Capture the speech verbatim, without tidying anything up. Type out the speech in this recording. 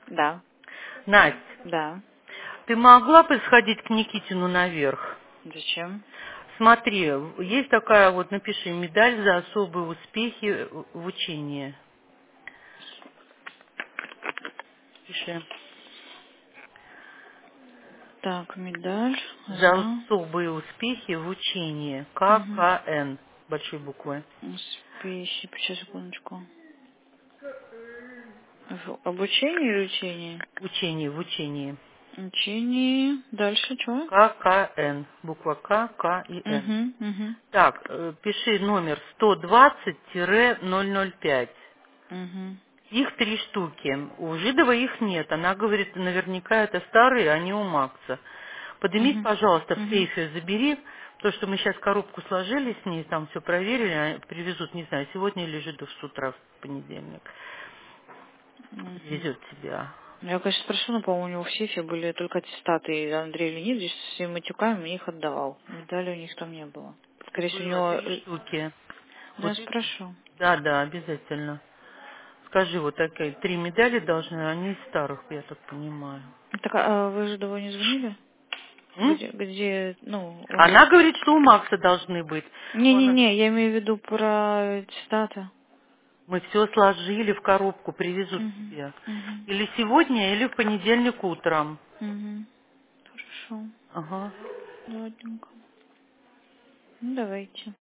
Да, Настя, да. ты могла бы сходить к Никитину наверх? Зачем? Смотри, есть такая вот, напиши, медаль за особые успехи в учении. Пиши. Так, медаль За за особые успехи в учении. угу. ККН. Большой буквы. успехи. Сейчас, секундочку. В обучении или учении? Учение, в учении. Учении. Дальше что? ККН. Буква К, К и Н. Угу, угу, Так, э, пиши номер сто двадцать ноль ноль пять. угу, Их три штуки. У Жидова их нет. Она говорит, наверняка это старые, они у Макса. Поднимись, угу, пожалуйста, в угу. сейфе забери. То, что мы сейчас коробку сложили с ней, там все проверили, а привезут, не знаю, сегодня или Жидов с утра в понедельник. Угу. Везет тебя. Я, конечно, спрошу, но, по-моему, у него в сейфе были только аттестаты, и Андрей Леонидович с всеми матюками мне их отдавал. Медали у них там не было. Скорее всего, у Было него... три э, штуки. Да, я Вот эти? спрошу. Да, да, обязательно. Скажи, вот такие три медали должны, они из старых, я так понимаю. Так, а вы же до не звонили? М? Где, где, ну, у них... Она говорит, что у Макса должны быть. Он- Не-не-не, я имею в виду про аттестаты. Мы все сложили в коробку, привезут Угу, тебе. угу, Или сегодня, или в понедельник утром. угу. Хорошо. Ага. Ладненько. Ну, давайте.